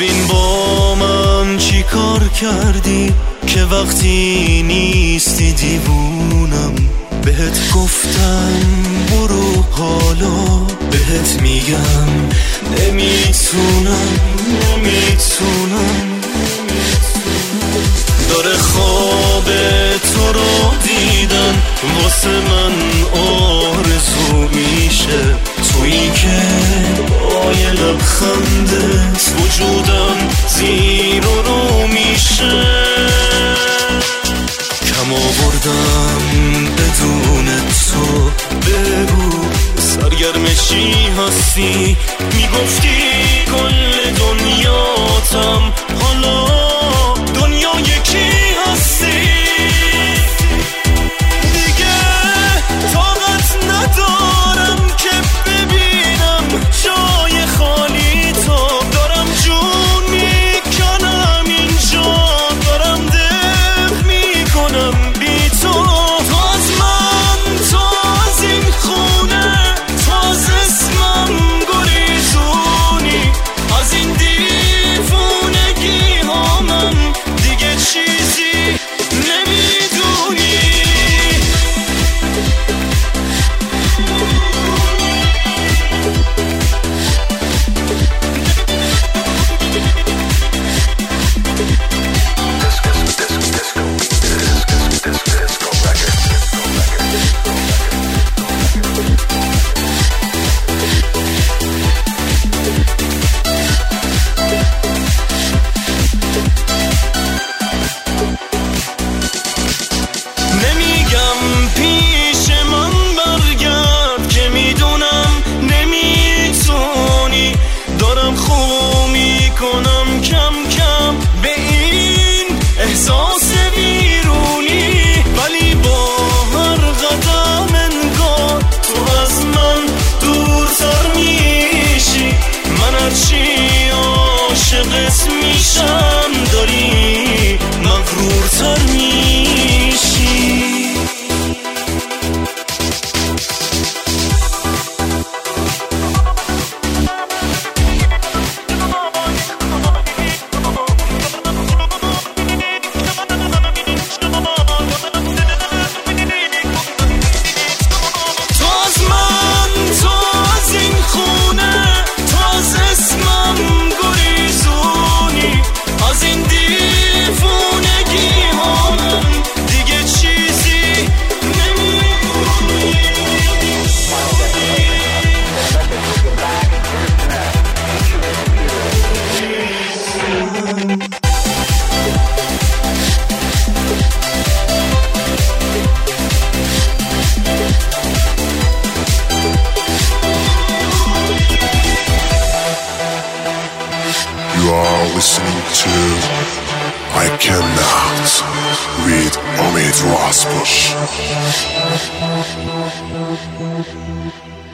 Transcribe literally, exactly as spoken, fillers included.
ببین با من چی کار کردی که وقتی نیستی دیوونم. بهت گفتم برو حالا بهت میگم نمیتونم نمیتونم داره خواب تو رو دیدن واسه من آرزو میشه. تویی که با یه لبخندت وجودم زیر و رو میشه. کم آوردم بدون تو بگو سرگرم چی هستی. میگفتی کل دنیاتم حالا دنیا یکی هستی. دیگه طاقت ندارم که ببینم جای خالی تو. دارم جون میکنم اینجا دارم دق میکنم بی تو. تو از من تو از این خونه تو از اسمم گریزونی. از این دیوونگی ها من دیگه چیزی نمیدونی. کنم کم کم به این احساس بیرونی. ولی با هر قدم انگار تو از من دورتر میشی. من هرچی عاشقت میشم داری مغرورتر میشی. You are listening to I Cannot with Omid Raspush.